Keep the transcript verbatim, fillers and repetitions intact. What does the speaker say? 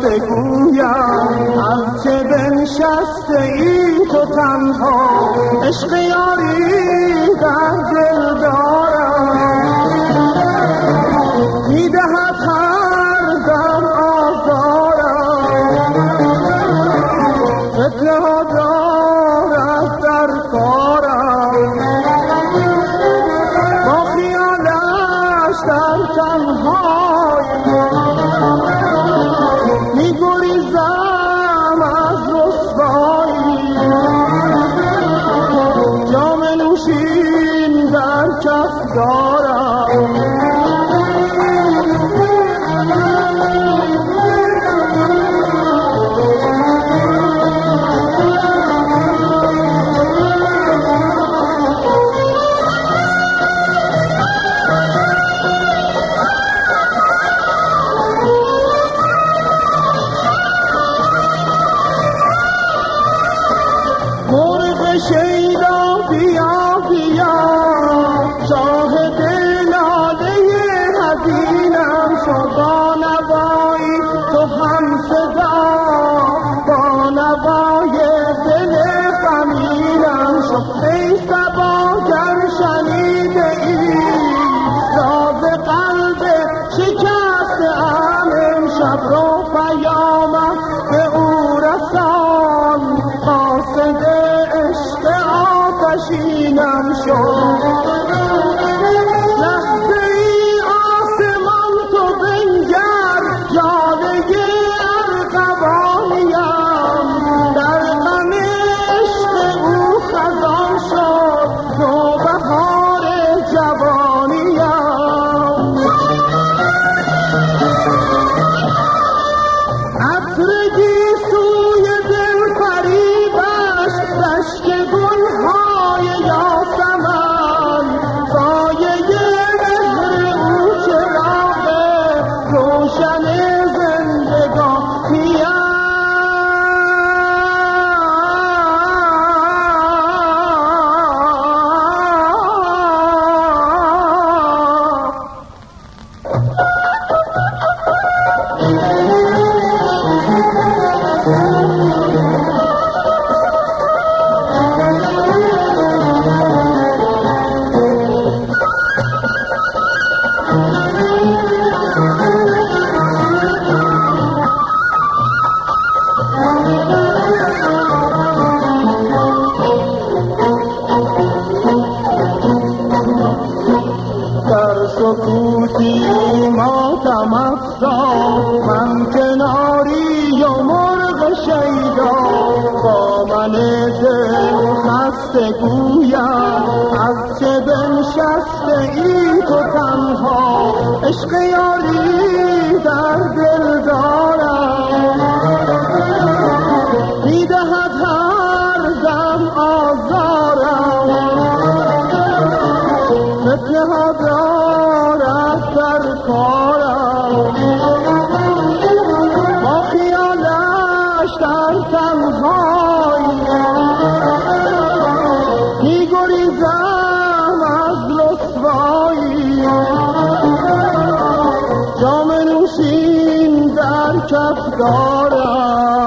بگویم از چه بنشسته ای تو تنها، عشق یاری در دل دارم، میدهد هر دم آزارم، فتنه ها دارد در کارم، با خیالش در تنهایی میگریزم از رسوایی، جام نوشین در کف دارم، شیدا بیا بیا شاهد لاله حزینم شو، با نوایی تو هم صدا، با نوای دل غمینم شو، ای صبا گر شنیده ای راز قلب شکسته ام، امشب رو پیامم به او رسان، قاصد آتشینم شو، لحظه ای آسمان تو بنگر، لاله ارغوانیم، در غم عشق او خزان شد نوبهار جوانیم، عطر گیسوی دل فریبش رشک گلهای یاسمن، سایه مهر او چراغ روشن زندگانیم، در سکوتی ماتم افزا، من کناری و مرغ شیدا، با من دل خسته گویم از چه بنشسته ای تو تنها، عشق یاری در دل دارم، میدهد هر دم آزارم، فتنه ها دارد در کارم، با خیالش در تنهایی میگریزم از رسوایی، جام نوشین در کف دارم.